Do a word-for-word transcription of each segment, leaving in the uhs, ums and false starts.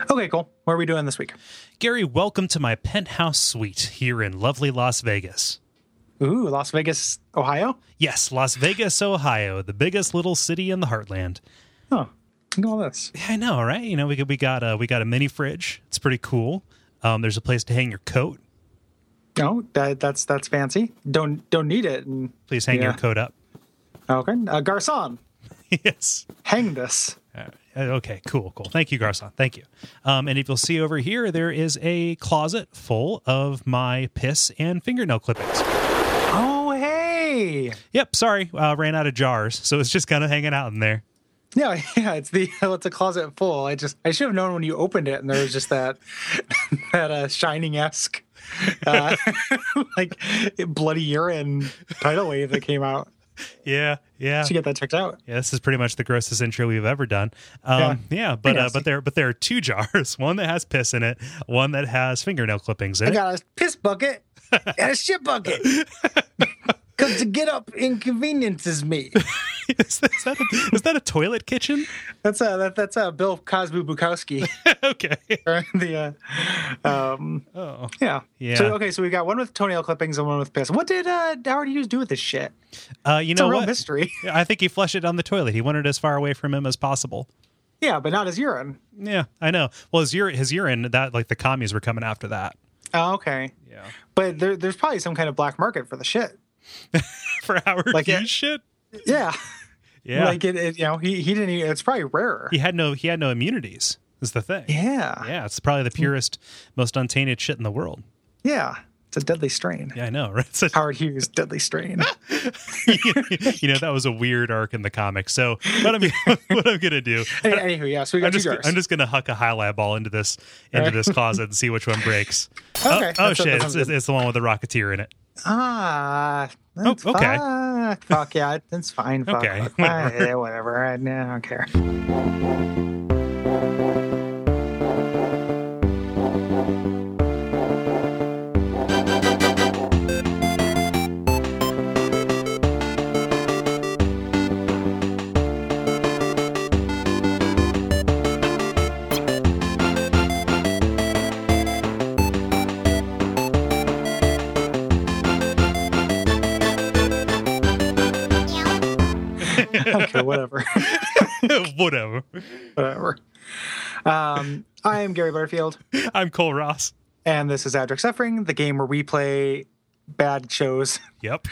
Okay, cool. What are we doing this week? Gary, welcome to my penthouse suite here in lovely Las Vegas. Ooh, Las Vegas, Ohio? Yes, Las Vegas, Ohio, the biggest little city in the heartland. Oh, look at all this. Yeah, I know, right? You know, we we got a we got a mini fridge. It's pretty cool. Um, there's a place to hang your coat. Oh, that, that's that's fancy. Don't don't need it. And, Please hang yeah. your coat up. Okay, uh, Garcon, Yes. hang this. Uh, okay, cool, cool. Thank you, Garcon. Thank you. Um, and if you'll see over here, there is a closet full of my piss and fingernail clippings. Oh, hey. Yep, sorry, uh, ran out of jars, so it's just kind of hanging out in there. Yeah, yeah. It's the it's a closet full. I just I should have known when you opened it, and there was just that that uh, Shining esque uh, like bloody urine tidal wave that came out. Yeah, yeah. To get that checked out. Yeah, this is pretty much the grossest intro we've ever done. Um, yeah. yeah, but uh, but there but there are two jars. One that has piss in it. One that has fingernail clippings in I it. got a piss bucket and a shit bucket. Because to get up inconveniences me. is, that, is, that a, is that a toilet kitchen? That's a that, that's a Bill Cosby Bukowski. Okay. the uh, um. Oh. Yeah. Yeah. So okay, so we got one with toenail clippings and one with piss. What did uh, Howard Hughes do with this shit? Uh, you it's know a real what? mystery. I think he flushed it down the toilet. He wanted as far away from him as possible. Yeah, but not his urine. Yeah, I know. Well, his urine, his urine, that like the commies were coming after that. Oh, okay. Yeah. But there, there's probably some kind of black market for the shit. For Howard Like Hughes it- shit. Yeah. Yeah. Like it, it, you know, he he didn't. Even, it's probably rarer. He had no he had no immunities. Is the thing. Yeah. Yeah, it's probably the purest, most untainted shit in the world. Yeah. It's a deadly strain. Yeah, I know, right? It's a, Howard Hughes, deadly strain. you know, that was a weird arc in the comics. So what I'm what I'm gonna do? Any, anywho, yeah. So we got I'm two just jars. I'm just gonna huck a highlight ball into this into Right. this closet and see which one breaks. Okay, Oh, oh that's- shit! that It's, sounds it's, good. it's the one with the Rocketeer in it. Ah, that's Oh, okay. Fuck, fuck yeah, it's fine. Fuck, Okay, fuck, whatever. eh, whatever. I, nah, I don't care. Okay, whatever. Whatever. Whatever. Um, I am Gary Butterfield, I'm Cole Ross. and this is Adric Suffering, the game where we play bad shows Yep.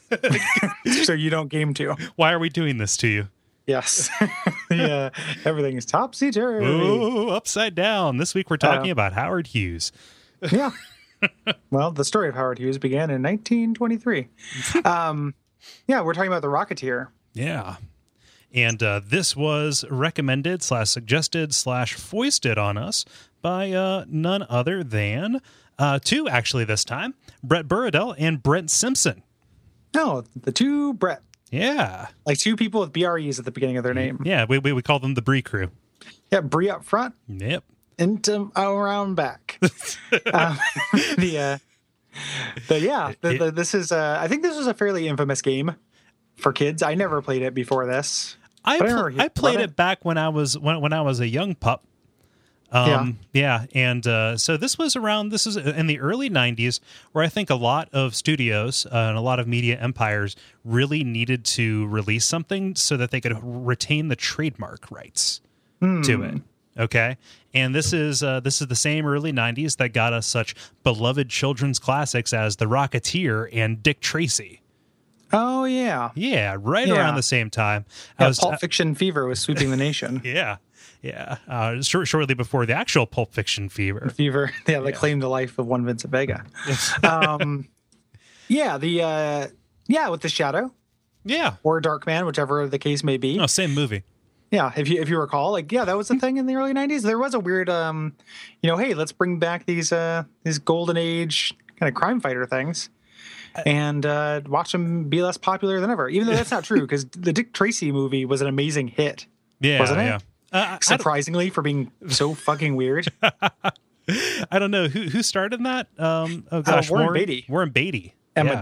so you don't game too. Why are we doing this to you? Yes. Yeah, everything is topsy-turvy. Ooh, upside down. This week we're talking Uh, about Howard Hughes. Yeah. Well, the story of Howard Hughes began in nineteen twenty-three. Um, yeah, we're talking about The Rocketeer. Yeah. And uh, this was recommended slash suggested slash foisted on us by uh, none other than uh, two, actually, this time, Brett Burradell and Brent Simpson. No, the two Brett. Yeah. Like two people with B R Es at the beginning of their name. Yeah, we, we, we call them the Brie crew. Yeah, Brie up front, Yep. into around back. um, the, uh, the yeah, the, the, this is. Uh, I think this was a fairly infamous game for kids. I never played it before this. I, But I pl- remember I played about it it. back when I was when, when I was a young pup. Um, yeah. yeah, and uh, so this was around. This is in the early nineties, where I think a lot of studios uh, and a lot of media empires really needed to release something so that they could retain the trademark rights to it. Okay, and this is uh, this is the same early nineties that got us such beloved children's classics as The Rocketeer and Dick Tracy. Oh yeah, Yeah, right Yeah. around the same time. yeah I was Pulp Fiction fever was sweeping the nation. Yeah, yeah. Uh, short, shortly before the actual Pulp Fiction fever. Fever, yeah, they claimed the life of one Vincent Vega. um, yeah, the uh, yeah with the Shadow Yeah. or Dark Man, whichever the case may be. No, same movie. Yeah, if you if you recall, like yeah, that was the thing in the early nineties. There was a weird, um, you know, hey, let's bring back these uh these golden age kind of crime fighter things, and uh, watch them be less popular than ever. Even though that's not true, because the Dick Tracy movie was an amazing hit, Yeah, wasn't it? yeah. Uh, I, I don't- Surprisingly, for being so fucking weird. I don't know who who started that. Um, oh gosh, Warren Beatty. Warren Beatty And Yeah. Madonna.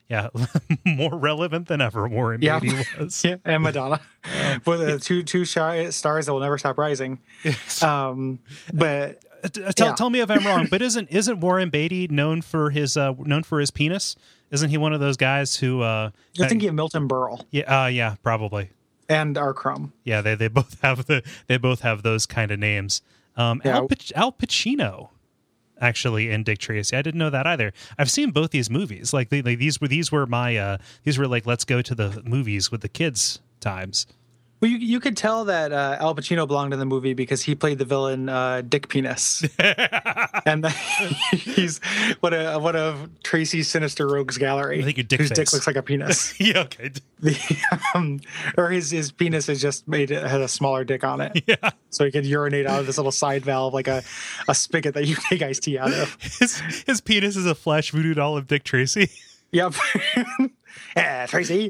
Yeah, more relevant than ever. Warren Yeah. Beatty was. Yeah, and Madonna, for the two two shy stars that will never stop rising. Um, but Uh, t- Tell, yeah. tell me if I'm wrong, but isn't isn't Warren Beatty known for his uh, known for his penis? Isn't he one of those guys who? Uh, You're thinking of Milton Berle yeah, uh, yeah, probably. and R. Crumb. Yeah, they they both have the they both have those kind of names. Um, Yeah. Al, Pac- Al Pacino, actually, in Dick Tracy. I didn't know that either. I've seen both these movies. Like, they, like these were these were my uh, these were like let's go to the movies with the kids times. Well, you you could tell that uh, Al Pacino belonged in the movie because he played the villain uh, Dick Penis, and the, he's one of one of Tracy's sinister rogues gallery. I think your dick whose face. dick looks like a penis. Yeah, okay. The, um, or his his penis is just made it had a smaller dick on it, Yeah, so he could urinate out of this little side valve like a, a spigot that you take iced tea out of. his his penis is a flash voodoo doll of Dick Tracy. Yep. Yeah, Tracy.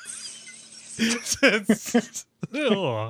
Ugh.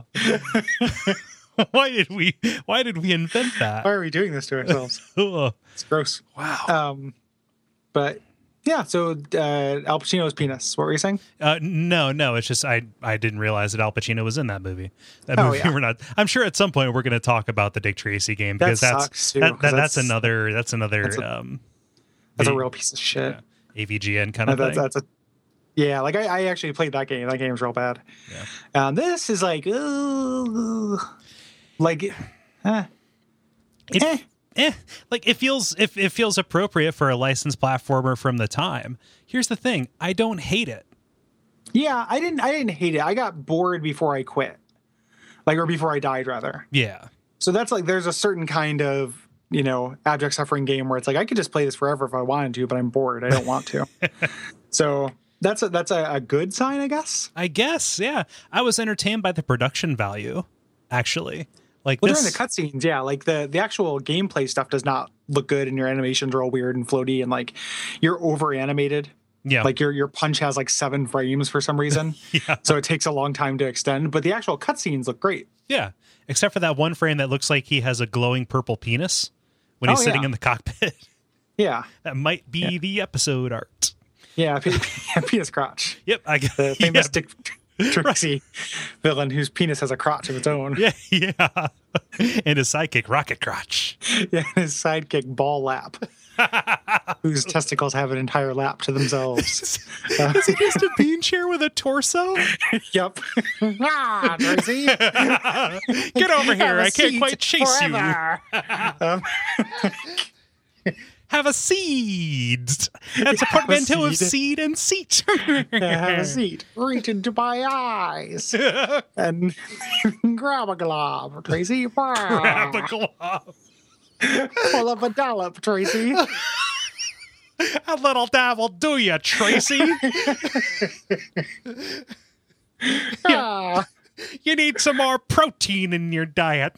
Why did we why did we invent that? Why are we doing this to ourselves? Ugh. It's gross. Wow. Um, but yeah, so uh, Al Pacino's penis. What were you saying? Uh, no, no, it's just I I didn't realize that Al Pacino was in that movie. That Oh, movie yeah. we're not. I'm sure at some point we're going to talk about the Dick Tracy game That because that's sucks, too, that, 'cause that, that's, that's- another that's another that's a- um That's a the- real piece of shit. yeah, A V G N kind of That's, thing. that's a yeah. Like I, I actually played that game. That game's real bad. Yeah. Um, this is like, uh, like, eh, It, eh. eh, like it feels if it feels appropriate for a licensed platformer from the time. Here's the thing: I don't hate it. Yeah, I didn't. I didn't hate it. I got bored before I quit, like, or before I died, rather. Yeah, So that's like, there's a certain kind of, you know, abject suffering game where it's like I could just play this forever if I wanted to, but I'm bored. I don't want to. So that's a, that's a, a good sign, I guess. I guess. Yeah, I was entertained by the production value. Actually, like Well, this. during the cutscenes, yeah, like the the actual gameplay stuff does not look good, and your animations are all weird and floaty, and like you're over animated. yeah, Like your your punch has like seven frames for some reason, yeah, so it takes a long time to extend. But the actual cutscenes look great. yeah. Except for that one frame that looks like he has a glowing purple penis when he's Oh, sitting yeah. in the cockpit. Yeah, That might be Yeah. the episode art. yeah, P- penis crotch. Yep, I got The famous yeah, Dick Tracy villain whose penis has a crotch of its own. yeah, yeah. And his sidekick, Rocket Crotch. Yeah, and his sidekick Ball Lap, whose testicles have an entire lap to themselves. Uh, Is it just a bean chair with a torso? yep. Ah, Tracy. Get over here! I can't quite chase you. Um, Have a seed. That's a Have a portmanteau of seed. seed and seat. have a seat. Reach into my eyes and grab a glob, Tracy. Grab a glove. Pull up a dollop, Tracy. A little dab will do you, Tracy. Ah. You need some more protein in your diet.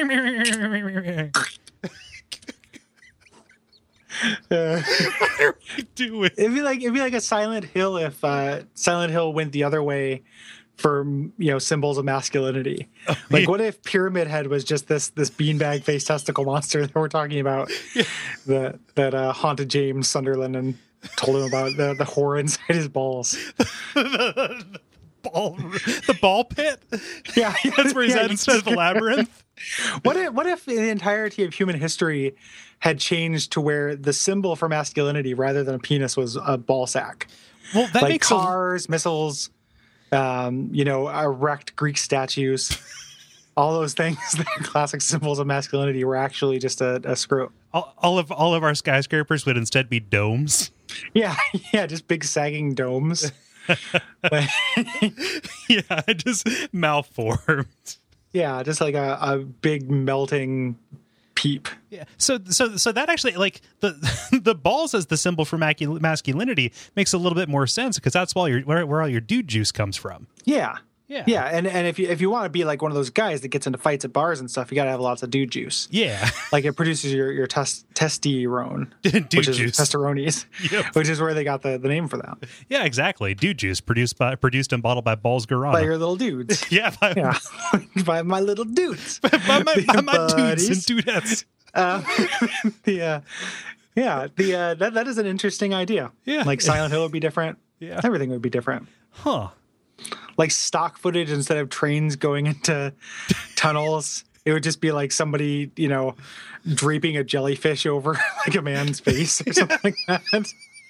Uh, What are we doing? it'd be like it'd be like a Silent Hill if uh, Silent Hill went the other way for, you know, symbols of masculinity. Like, yeah. what if Pyramid Head was just this this beanbag face testicle monster that we're talking about, that that uh, haunted James Sunderland and told him about the the horror inside his balls. the ball, the ball pit. Yeah, That's where he's yeah, at instead of the labyrinth. What if what if the entirety of human history had changed to where the symbol for masculinity rather than a penis was a ball sack? Well, that Like makes a, cars, missiles, um, you know, erect Greek statues, all those things that are classic symbols of masculinity were actually just a, a screw. all, all of all of our skyscrapers would instead be domes. Yeah, yeah, just big sagging domes. But- Yeah, just malformed. yeah, just like a, a big melting peep. Yeah. So so so that actually, like, the the balls as the symbol for macu- masculinity makes a little bit more sense because that's where your where, where all your dude juice comes from. Yeah. Yeah. Yeah, and, and if you if you want to be like one of those guys that gets into fights at bars and stuff, you got to have lots of dude juice. Yeah. Like it produces your your test testosterone, Dude which is juice. testosterone, Yep. which is where they got the, the name for that. Yeah, exactly. Dude juice produced by produced and bottled by Balls By Guarana. your little dudes. Yeah, by, Yeah, by my little dudes. by my, by my dudes and Buddies. dudettes. Uh, the uh, yeah, the uh, that that is an interesting idea. Yeah. Like Silent Hill would be different. Yeah. Everything would be different. Huh. Like stock footage, instead of trains going into tunnels, it would just be like somebody, you know, draping a jellyfish over like a man's face or something like that.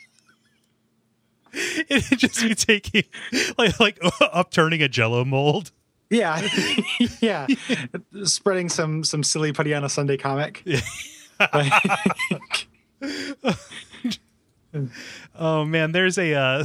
It'd just be taking, like, like upturning a Jello mold. Yeah, yeah, spreading some some silly putty on a Sunday comic. Yeah. Oh man, there's a uh,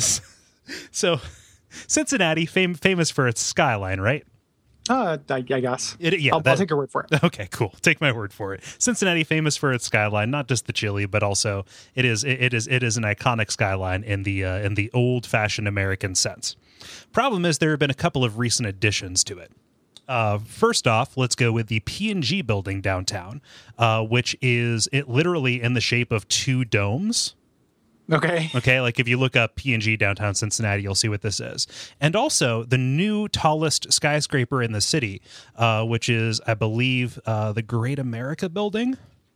so Cincinnati, fam- famous for its skyline, right? Uh, I, I guess. It, yeah, I'll, that, I'll take your word for it. Okay, cool. Take my word for it. Cincinnati, famous for its skyline, not just the chili, but also it is it, it is it is an iconic skyline in the uh, in the old-fashioned American sense. Problem is, there have been a couple of recent additions to it. Uh, first off, let's go with the P and G building downtown, uh, which is it literally in the shape of two domes. Okay. Okay, like if you look up P and G downtown Cincinnati, you'll see what this is. And also the new tallest skyscraper in the city, uh, which is, I believe, uh, the Great America Building.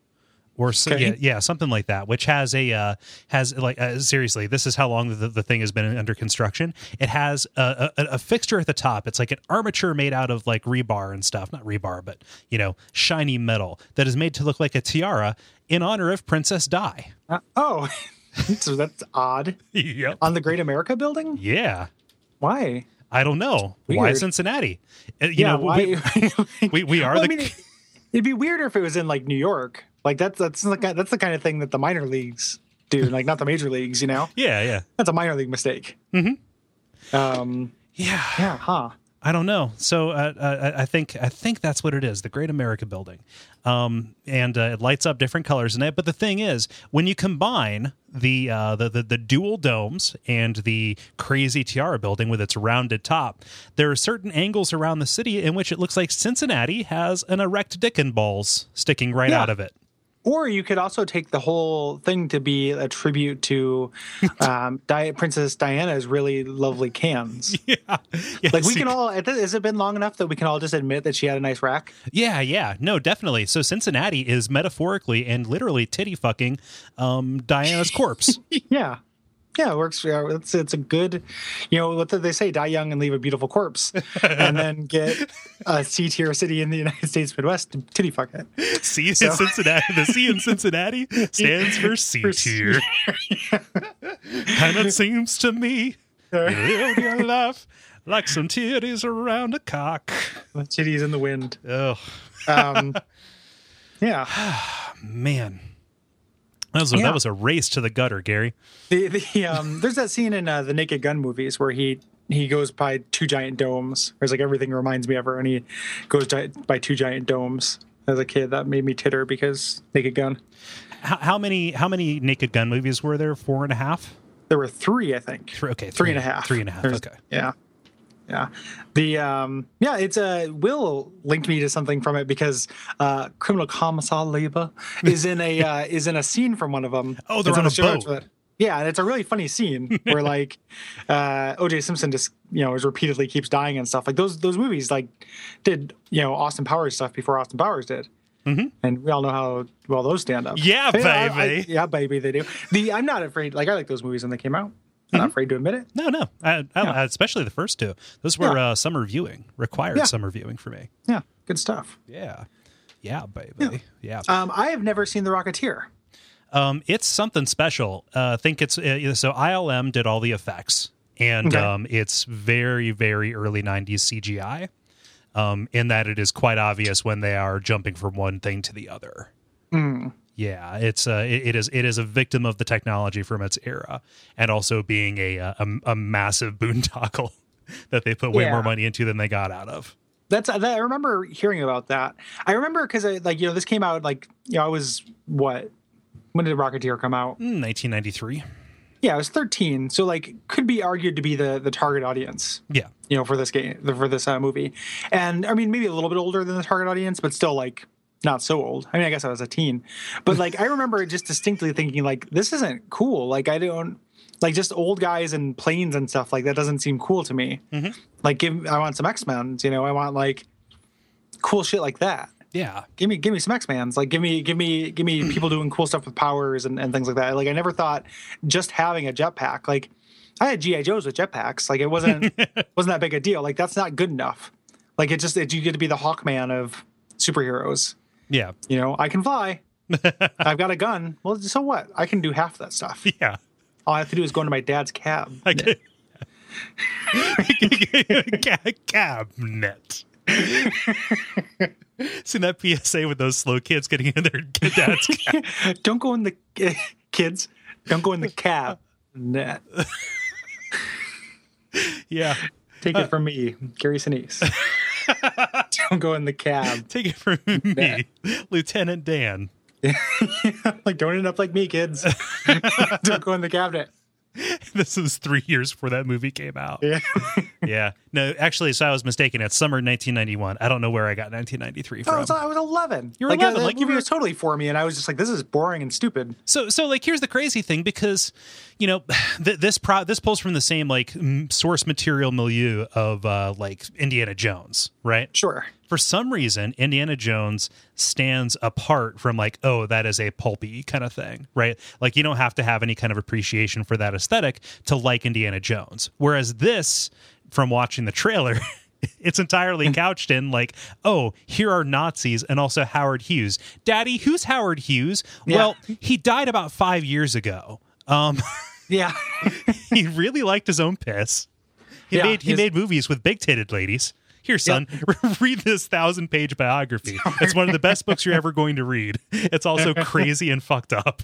Or so, okay. yeah, yeah, something like that, which has a uh, has like uh, seriously, this is how long the, the thing has been under construction. It has a, a, a fixture at the top. It's like an armature made out of like rebar and stuff, not rebar, but you know, shiny metal that is made to look like a tiara in honor of Princess Di. Uh, oh, so that's odd. Yep. On the Great America Building? Yeah. Why? I don't know. Weird. Why Cincinnati? Uh, you yeah, know, why? we, we we are well, the. I mean, it, it'd be weirder if it was in like New York. Like that's that's the kind that's the kind of thing that the minor leagues do, like not the major leagues. You know? Yeah, yeah. That's a minor league mistake. Mm-hmm. Um. Yeah. Yeah. Huh. I don't know. So uh, uh, I think I think that's what it is, the Great America Building, um, and uh, it lights up different colors in it. But the thing is, when you combine the, uh, the the the dual domes and the crazy tiara building with its rounded top, there are certain angles around the city in which it looks like Cincinnati has an erect dick and balls sticking right Yeah. out of it. Or you could also take the whole thing to be a tribute to um, Di- Princess Diana's really lovely cans. Yeah, yeah. Like we see- can all, has it been long enough that we can all just admit that she had a nice rack? Yeah, yeah, no, definitely. So Cincinnati is metaphorically and literally titty fucking um, Diana's corpse. Yeah. Yeah, it works. Yeah, it's it's a good, you know, what did they say? Die young and leave a beautiful corpse, and then get a C tier city in the United States Midwest to titty fuck it. C in So- Cincinnati. The C in Cincinnati stands for C For tier. And it seems to me you live your life like some titties around a cock. Titties in the wind. Oh Um, yeah. man, that was a, Yeah. that was a race to the gutter, Gary. The the um, there's that scene in uh, the Naked Gun movies where he he goes by two giant domes. There's like everything reminds me of her, and he goes gi- by two giant domes. As a kid, that made me titter because Naked Gun. How, how many how many Naked Gun movies were there? Four and a half. There were three, I think. Three, okay, three and a half. Three and a half. There's- Okay. Yeah. Yeah. The um yeah, it's a uh, Will linked me to something from it because uh Criminal Commissar Labor is in a uh, is in a scene from one of them. Oh, they're It's on the a show boat. after that. Yeah, and it's a really funny scene where like uh O J Simpson just, you know, is repeatedly keeps dying and stuff. Like those those movies like did, you know, Austin Powers stuff before Austin Powers did. Mhm. And we all know how well those stand up. Yeah, But, I- I- baby. yeah, baby, they do. The I'm not afraid. Like I like those movies when they came out. I'm not afraid to admit it. No, no, I, I, Yeah. especially the first two. Those were Yeah. uh, summer viewing, required Yeah. summer viewing for me. Yeah, good stuff. Yeah, yeah, baby, yeah. Um, I have never seen The Rocketeer. Um, it's something special. Uh, I think it's uh, so I L M did all the effects, and Okay. um, it's very, very early nineties C G I. Um, in that it is quite obvious when they are jumping from one thing to the other. Mm. Yeah, it's uh, it, it is it is a victim of the technology from its era, and also being a a, a massive boondoggle that they put way Yeah. more money into than they got out of. That's that, I remember hearing about that. I remember because I like you know this came out like you know I was what when did Rocketeer come out? nineteen ninety-three. Yeah, I was thirteen, so like could be argued to be the the target audience. Yeah. You know for this game for this uh, movie, and I mean maybe a little bit older than the target audience, but still like not so old. I mean I guess I was a teen, but like I remember just distinctly thinking like this isn't cool. Like I don't like just old guys and planes and stuff like that doesn't seem cool to me. Mm-hmm. Like give I want some X-Men, you know, I want like cool shit like that. Yeah. Give me give me some X-Mans. Like give me give me give me people doing cool stuff with powers and, and things like that. Like I never thought just having a jetpack, like I had G I Joes with jetpacks. Like it wasn't wasn't that big a deal. Like that's not good enough. Like it just it, you get to be the Hawkman of superheroes. Yeah. You know, I can fly. I've got a gun. Well, so what? I can do half that stuff. Yeah. All I have to do is go into my dad's cab. Cabinet. Seen that P S A with those slow kids getting in their dad's cab. Don't go in the kids. Don't go in the cab. Net. Yeah. Take it from me, Gary Sinise. Don't go in the cab. Take it from me, Lieutenant Dan. Like, don't end up like me, kids. Don't go in the cabinet. This was three years before that movie came out. Yeah. Yeah. No, actually, so I was mistaken. It's summer nineteen ninety-one. I don't know where I got nineteen ninety-three from. Oh, I was, I was eleven. You were like, eleven. Uh, like that you movie were... was totally for me, and I was just like, this is boring and stupid. So, so like, here's the crazy thing, because, you know, th- this pro this pulls from the same like m- source material milieu of uh, like Indiana Jones, right? Sure. For some reason, Indiana Jones stands apart from like, oh, that is a pulpy kind of thing, right? Like you don't have to have any kind of appreciation for that aesthetic to like Indiana Jones. Whereas this, from watching the trailer, it's entirely couched in like, oh, here are Nazis and also Howard Hughes. Daddy, who's Howard Hughes? Yeah. Well, he died about five years ago. Um, yeah. He really liked his own piss. He Yeah, made he his- made movies with big-titted ladies. Here, son, read this thousand-page biography. It's one of the best books you're ever going to read. It's also crazy and fucked up.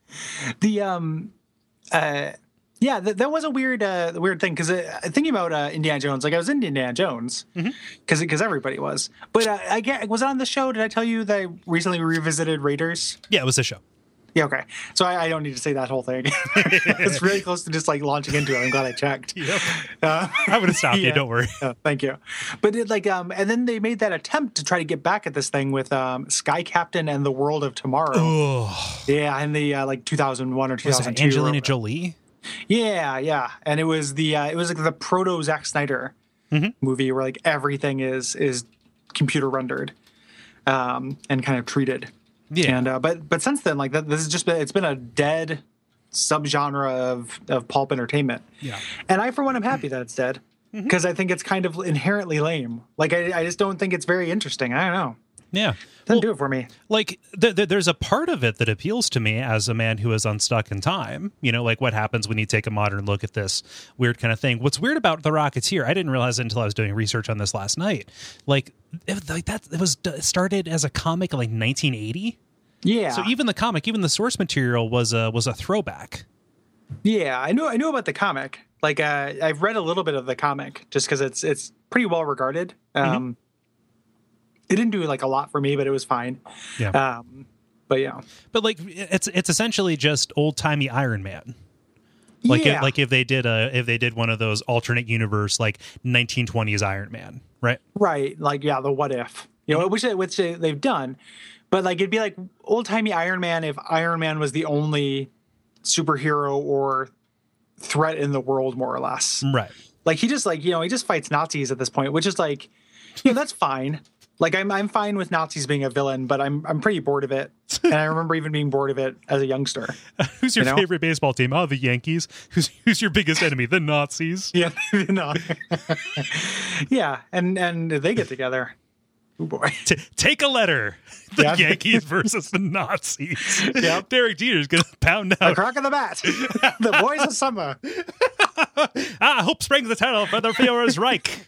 The um, uh, yeah, that, that was a weird, uh, weird thing because uh, thinking about uh, Indiana Jones, like I was into Indiana Jones because because everybody was. But uh, I get was it on the show? Did I tell you that I recently revisited Raiders? Yeah, it was a show. Yeah, okay. So I, I don't need to say that whole thing. It's really close to just like launching into it. I'm glad I checked. Yep. Uh, I would have stopped yeah. you. Don't worry. Oh, thank you. But it like um, and then they made that attempt to try to get back at this thing with um, Sky Captain and the World of Tomorrow. Oh, Yeah, in the uh, like two thousand one or two was thousand it two. Angelina Jolie? Yeah, yeah, and it was the uh, it was like the proto Zack Snyder Mm-hmm. movie where like everything is is computer rendered, um, and kind of treated. Yeah. And uh, but but since then, like that, this has just been it's been a dead subgenre of of pulp entertainment. Yeah. And I, for one, am happy that it's dead because I think it's kind of inherently lame. Like I, I just don't think it's very interesting. I don't know. Yeah. Doesn't Well, do it for me. like th- th- there's a part of it that appeals to me as a man who is unstuck in time. You know, like what happens when you take a modern look at this weird kind of thing. What's weird about The Rocketeer, I didn't realize it until I was doing research on this last night. Like, it, like that, it was it started as a comic in like nineteen eighty. Yeah. So even the comic, even the source material was a was a throwback. Yeah, I knew I knew about the comic. Like uh, I've read a little bit of the comic just because it's it's pretty well regarded. Um, Mm-hmm. It didn't do like a lot for me, but it was fine. Yeah. Um, but yeah, But like it's it's essentially just old timey Iron Man. Like yeah. if, like if they did a if they did one of those alternate universe like nineteen twenties Iron Man, right? right. Like yeah, the what if you know which they- which they, they've done, but like it'd be like old timey Iron Man if Iron Man was the only superhero or threat in the world, more or less. Right. Like he just like you know he just fights Nazis at this point, which is like you know that's fine. Like I'm I'm fine with Nazis being a villain, but I'm I'm pretty bored of it. And I remember even being bored of it as a youngster. Who's your You know? favorite baseball team? Oh, the Yankees. Who's who's your biggest enemy? The Nazis. Yeah, no. Yeah, and and they get together. Oh boy. T- take a letter. The Yeah. Yankees versus the Nazis. Yep. Derek Jeter's gonna pound The out. crack of the bat. The boys of summer. Ah, hope springs the title for the Führer's Reich.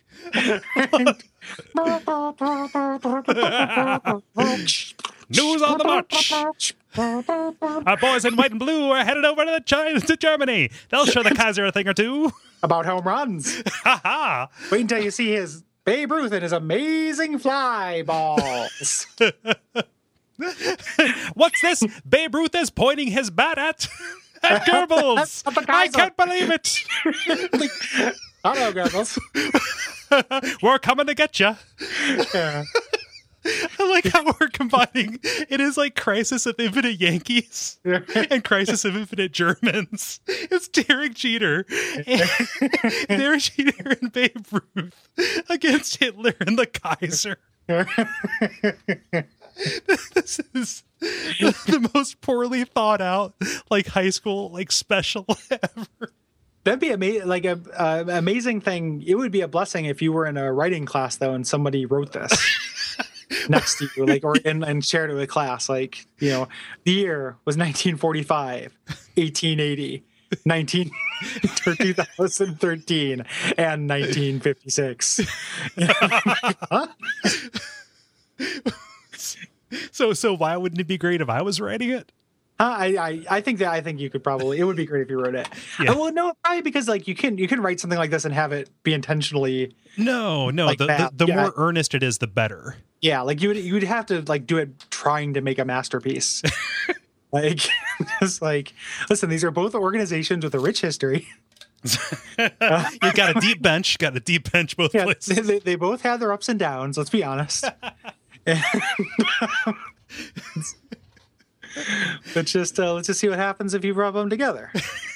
News on the march. Our boys in white and blue are headed over to the China to Germany. They'll show the Kaiser a thing or two. About home runs. Ha ha. Wait until you see his Babe Ruth and his amazing fly balls. What's this? Babe Ruth is pointing his bat at at Goebbels. At the I Kaiser. can't believe it. Hello, girls. We're coming to get you. Yeah. I like how we're combining. It is like Crisis of Infinite Yankees and Crisis of Infinite Germans. It's Derek Jeter, and Derek Jeter and Babe Ruth against Hitler and the Kaiser. This is the most poorly thought out, like high school, like special ever. That'd be amazing. Like a uh, amazing thing. It would be a blessing if you were in a writing class though, and somebody wrote this next to you, like, or and, and shared it with class. Like, you know, the year was nineteen forty-five, eighteen eighty, nineteen, two thousand thirteen, and nineteen fifty-six. Huh? So, so why wouldn't it be great if I was writing it? Uh, I, I I think that I think you could probably it would be great if you wrote it. Yeah. Uh, well, no, probably because like you can you can write something like this and have it be intentionally. No, no. Like the the, bad. the Yeah. more earnest it is, the better. Yeah, like you would you would have to like do it trying to make a masterpiece. Like just like listen, these are both organizations with a rich history. Uh, you got a deep bench. Got a deep bench both Yeah, places. they, they both have their ups and downs. Let's be honest. And, let's just uh, let's just see what happens if you rub them together.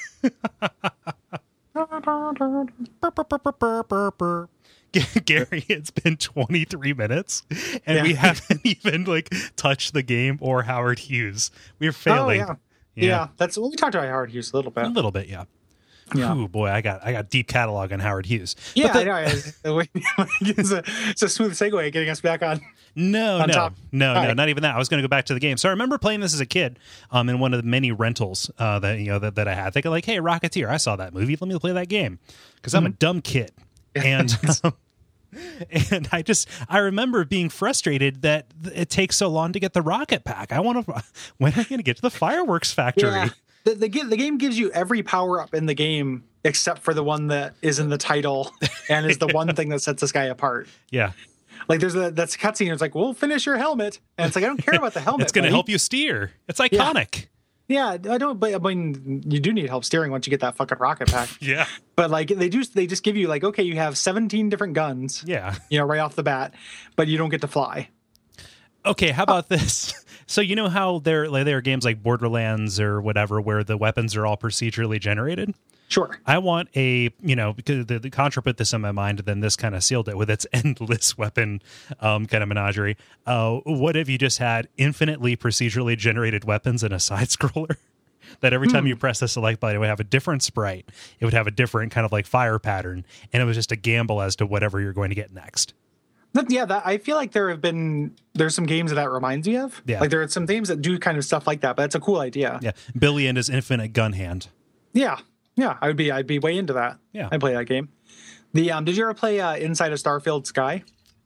Gary, it's been twenty-three minutes and Yeah. we haven't even like touched the game or Howard Hughes. We're Oh failing. yeah. yeah, That's well, we talked about Howard Hughes a little bit. A little bit, yeah. Yeah. Ooh, boy, I got I got deep catalog on Howard Hughes. Yeah, But the- I know. It's a, it's a smooth segue getting us back on. No, on no, top. no, no, Right. not even that. I was going to go back to the game. So I remember playing this as a kid, um, in one of the many rentals uh, that you know that, that I had. Thinking like, hey, Rocketeer, I saw that movie. Let me play that game because I'm a dumb kid, and um, and I just I remember being frustrated that it takes so long to get the rocket pack. I want to. When are you going to get to the fireworks factory? Yeah. The, the, ga- the game gives you every power up in the game except for the one that is in the title and is the one thing that sets this guy apart. Yeah. Like there's a that's a cutscene. It's like, we'll finish your helmet, and it's like I don't care about the helmet. It's going to buddy. help you steer. It's iconic. Yeah, I don't. But I mean, you do need help steering once you get that fucking rocket pack. Yeah. But like they do, they just give you like, okay, you have seventeen different guns. Yeah. You know, right off the bat, but you don't get to fly. Okay, how about this? So you know how there like, there are games like Borderlands or whatever where the weapons are all procedurally generated? Sure. I want a, you know, because the, the Contra put this in my mind, then this kind of sealed it with its endless weapon um, kind of menagerie. Uh, what if you just had infinitely procedurally generated weapons in a side scroller? That every time Hmm. you press the select button, it would have a different sprite. It would have a different kind of like fire pattern. And it was just a gamble as to whatever you're going to get next. But yeah, that, I feel like there have been there's some games that that reminds me of. Yeah. Like there are some games that do kind of stuff like that, but it's a cool idea. Yeah. Billy and his infinite gun hand. Yeah, yeah, I would be I'd be way into that. Yeah. I'd play that game. The um, did you ever play uh, Inside of Starfield Sky?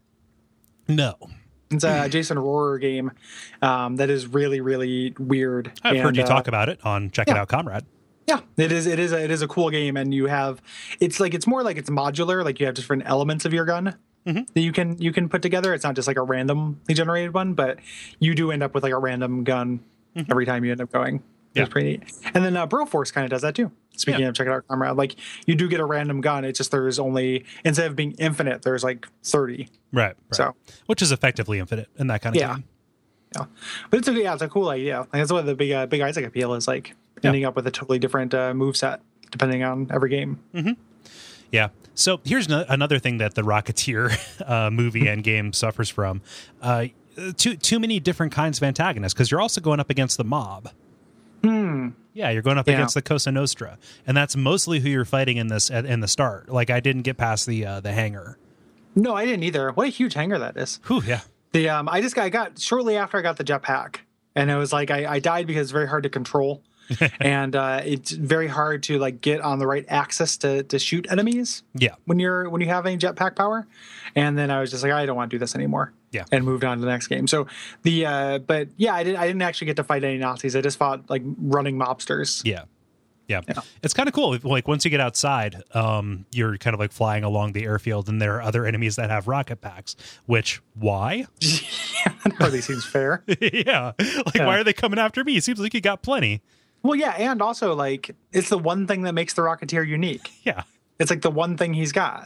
No. It's a Jason Rohrer game um, that is really really weird. I've and, heard you uh, talk about it on Check It yeah. Out, Comrade. Yeah, it is. It is. A, it is a cool game, and you have. It's like it's more like it's modular. Like you have different elements of your gun Mhm. that you can you can put together. It's not just like a randomly generated one, but you do end up with like a random gun every time you end up going. Yeah. It's pretty neat. And then uh, Broforce kind of does that too. Speaking Yeah. of check it out, Comrade, like you do get a random gun. It's just there's only instead of being infinite, there's like thirty. Right. right. So Which is effectively infinite in that kind of Yeah. game. yeah, but it's a yeah, it's a cool idea. Like that's what the big uh, big Isaac appeal is like. Yeah. Ending up with a totally different uh, move set depending on every game. Yeah. So here's no- another thing that the Rocketeer uh, movie and game suffers from. Uh, too too many different kinds of antagonists because you're also going up against the mob. Hmm. Yeah, you're going up Yeah. against the Cosa Nostra, and that's mostly who you're fighting in this at, in the start. Like I didn't get past the uh, the hangar. No, I didn't either. What a huge hangar that is. Whew, yeah. The um, I just got, I got shortly after I got the jetpack, and it was like I, I died because it's very hard to control, and uh, it's very hard to like get on the right axis to to shoot enemies Yeah. when you're when you have any jetpack power. And then I was just like, I don't want to do this anymore. Yeah. And moved on to the next game. So the uh, but yeah, I didn't I didn't actually get to fight any Nazis. I just fought like running mobsters. Yeah. Yeah. Yeah. It's kind of cool. Like once you get outside, um, you're kind of like flying along the airfield and there are other enemies that have rocket packs, which why? Yeah, that hardly seems fair. yeah. Like, Yeah. why are they coming after me? It seems like you got plenty. Well, yeah, and also like it's the one thing that makes the Rocketeer unique. Yeah. It's like the one thing he's got.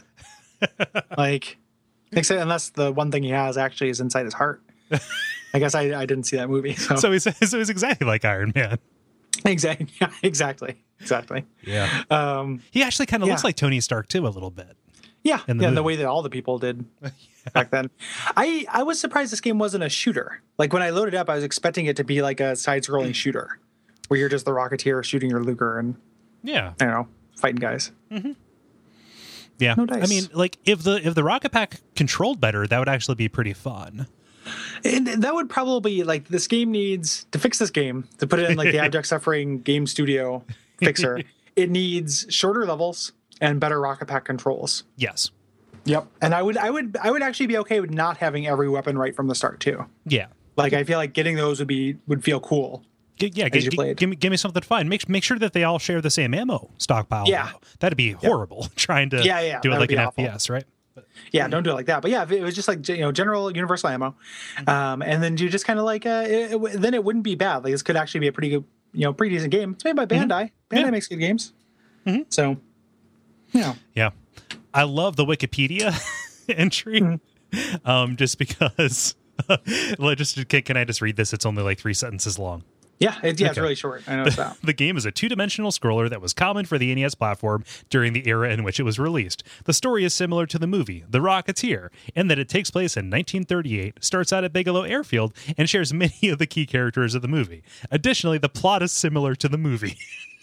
Like, except unless the one thing he has actually is inside his heart. I guess I, I didn't see that movie. So, So he's, so he's exactly like Iron Man. exactly, yeah, exactly, exactly. Yeah. Um, He actually kind of Yeah. looks like Tony Stark too, a little bit. yeah, In the yeah, the movie. way that all the people did back then. I I was surprised this game wasn't a shooter. Like when I loaded up, I was expecting it to be like a side-scrolling shooter, where you're just the Rocketeer shooting your Luger, and Yeah. I don't know. fighting guys. Mm-hmm. Yeah, no dice. I mean, like if the if the Rocket Pack controlled better, that would actually be pretty fun. And that would probably like this game needs to fix this game to put it in like the Abject Suffering Game Studio fixer. It needs shorter levels and better Rocket Pack controls. Yes. Yep. And I would I would I would actually be okay with not having every weapon right from the start too. Yeah. Like I feel like getting those would be would feel cool. G- yeah, g- g- give me give me something fun. Make make sure that they all share the same ammo stockpile. Yeah, though. That'd be horrible. Yep. Trying to yeah, yeah, do it like an awful. F P S, right? But, yeah, don't do it like that. But yeah, if it was just like you know general universal ammo, um, and then you just kind of like uh, it, it, then it wouldn't be bad. Like this could actually be a pretty good, you know, pretty decent game. It's made by Bandai. Mm-hmm. Bandai yeah. makes good games. Mm-hmm. So, yeah, yeah, I love the Wikipedia entry, mm-hmm. um, just because. just can, can I just read this? It's only like three sentences long. Yeah, it, yeah, okay. It's really short. I know it's that. The game is a two-dimensional scroller that was common for the N E S platform during the era in which it was released. The story is similar to the movie, The Rocketeer, in that it takes place in nineteen thirty-eight, starts out at Bigelow Airfield, and shares many of the key characters of the movie. Additionally, the plot is similar to the movie.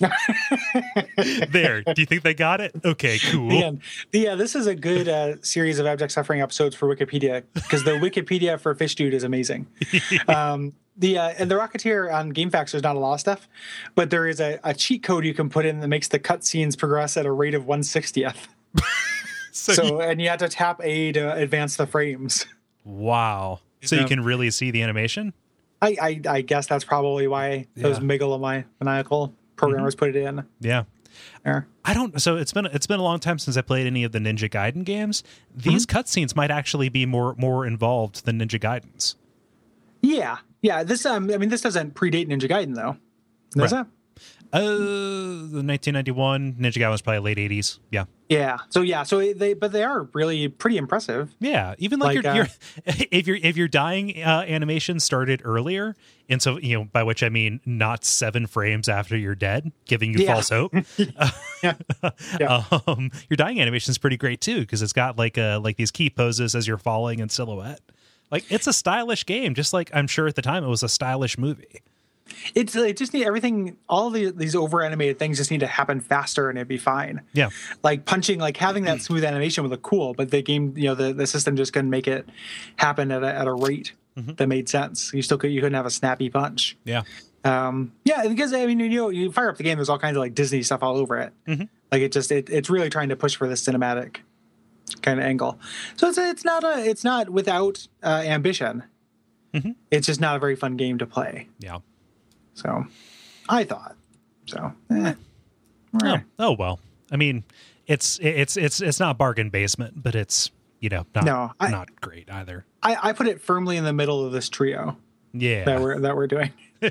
There. Do you think they got it? Okay, cool. Yeah, yeah this is a good uh, series of Abject Suffering episodes for Wikipedia, because the Wikipedia for Fish Dude is amazing. Um, the uh, and the Rocketeer on GameFAQs, there's not a lot of stuff, but there is a, a cheat code you can put in that makes the cutscenes progress at a rate of one sixtieth. so, so you, and you have to tap A to advance the frames. Wow. So yeah. You can really see the animation? I, I, I guess that's probably why those yeah. megalomaniacal programmers mm-hmm. put it in. Yeah. There. I don't. So it's been it's been a long time since I played any of the Ninja Gaiden games. These mm-hmm. cutscenes might actually be more more involved than Ninja Gaiden's. Yeah, yeah. This um, I mean, this doesn't predate Ninja Gaiden though, does right. it? Uh, the nineteen ninety-one Ninja Gaiden was probably late eighties. Yeah. Yeah. So yeah. So they, but they are really pretty impressive. Yeah. Even like, like your, uh, your, if your if your dying uh, animation started earlier, and so you know by which I mean not seven frames after you're dead, giving you yeah. false hope. yeah. yeah. Um, your dying animation is pretty great too, because it's got like uh like these key poses as you're falling in silhouette. Like it's a stylish game, just like I'm sure at the time it was a stylish movie. It's it just need everything. All the, these over animated things just need to happen faster, and it'd be fine. Yeah, like punching, like having that smooth animation would look cool, but the game, you know, the, the system just couldn't make it happen at a, at a rate mm-hmm. that made sense. You still could you couldn't have a snappy punch. Yeah, um, yeah, because I mean, you know, you fire up the game, there's all kinds of like Disney stuff all over it. Mm-hmm. Like it just it, it's really trying to push for this cinematic kind of angle. So it's it's not a it's not without uh, ambition. Mm-hmm. It's just not a very fun game to play. Yeah. So, I thought. So, eh. oh, oh well. I mean, it's it's it's it's not bargain basement, but it's you know not no, I, not great either. I, I put it firmly in the middle of this trio. Yeah, that we're that we're doing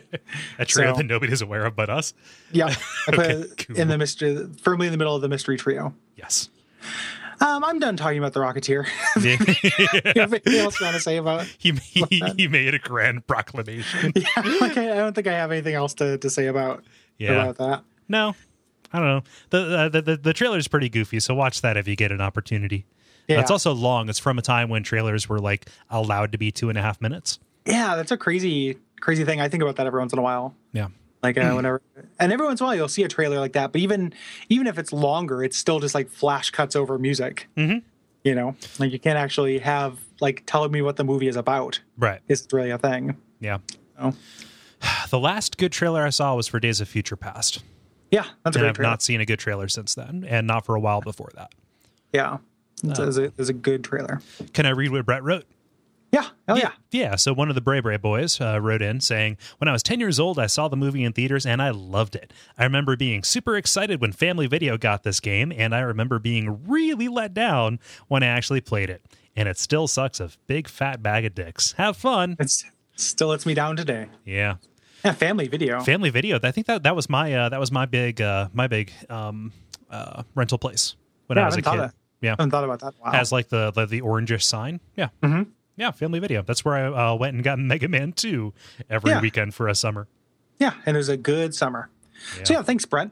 a trio so, that nobody's aware of but us. Yeah, I put okay, it cool. in the mystery, firmly in the middle of the mystery trio. Yes. Um, I'm done talking about the Rocketeer. Yeah. You have anything else you want to say about it? He, he, he made a grand proclamation. Yeah, like I, I don't think I have anything else to, to say about, yeah. about that. No, I don't know. The, uh, the the the trailer is pretty goofy, so watch that if you get an opportunity. Yeah. Uh, it's also long. It's from a time when trailers were like allowed to be two and a half minutes. Yeah, that's a crazy, crazy thing. I think about that every once in a while. Yeah. Like uh, whenever, and every once in a while you'll see a trailer like that. But even even if it's longer, it's still just like flash cuts over music. Mm-hmm. You know, like you can't actually have like tell me what the movie is about. Right, it's really a thing. Yeah. So. The last good trailer I saw was for Days of Future Past. Yeah, that's a and great I've trailer. not seen a good trailer since then, and not for a while before that. Yeah, it's, uh, it's, a, it's a good trailer. Can I read what Brett wrote? Yeah. Oh, yeah. yeah. Yeah. So one of the Bray Bray boys uh, wrote in saying, when I was ten years old, I saw the movie in theaters and I loved it. I remember being super excited when Family Video got this game, and I remember being really let down when I actually played it. And it still sucks a big fat bag of dicks. Have fun. It still lets me down today. Yeah. Yeah. Family Video. Family Video. I think that that was my uh, that was my big uh, my big um, uh, rental place when yeah, I was I a kid. That. Yeah. I haven't thought about that. Wow. Has like the the, the orangish sign. Yeah. Mm-hmm. Yeah, Family Video. That's where I uh, went and got Mega Man two every yeah. weekend for a summer. Yeah, and it was a good summer. Yeah. So yeah, thanks, Brent.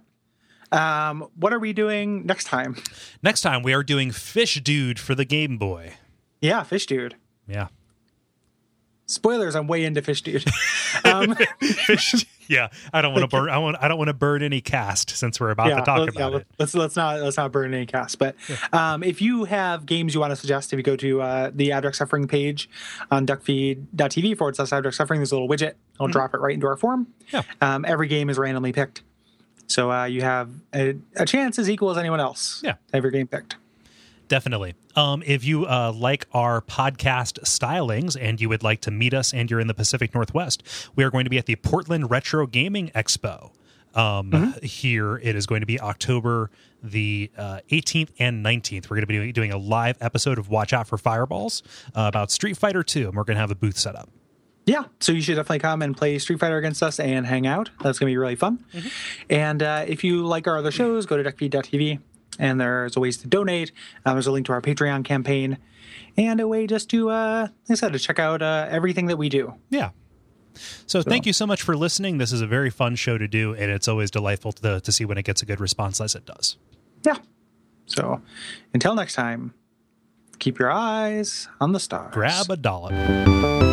Um, what are we doing next time? Next time we are doing Fish Dude for the Game Boy. Yeah, Fish Dude. Yeah. Spoilers, I'm way into Fish Dude. Um, Fish, Yeah, I don't want to burn. I want. I don't want to burn any cast since we're about yeah, to talk let's, about yeah, it. Let's let's not let's not burn any cast. But um, if you have games you want to suggest, if you go to uh, the Abject Suffering page on duckfeed.tv forward slash Abject Suffering, there's a little widget. I'll mm-hmm. drop it right into our forum. Yeah. Um, every game is randomly picked, so uh, you have a, a chance as equal as anyone else. Yeah. To have your game picked. Definitely. Um, if you uh, like our podcast stylings and you would like to meet us and you're in the Pacific Northwest, we are going to be at the Portland Retro Gaming Expo. Um, mm-hmm. Here, it is going to be October the uh, eighteenth and nineteenth. We're going to be doing a live episode of Watch Out for Fireballs uh, about Street Fighter two, and we're going to have a booth set up. Yeah, so you should definitely come and play Street Fighter against us and hang out. That's going to be really fun. Mm-hmm. And uh, if you like our other shows, go to duckfeed dot t v. And there's ways to donate. Um, there's a link to our Patreon campaign and a way just to, uh, like I said, to check out uh, everything that we do. Yeah. So, so thank you so much for listening. This is a very fun show to do, and it's always delightful to, to see when it gets a good response as it does. Yeah. So until next time, keep your eyes on the stars. Grab a dollop.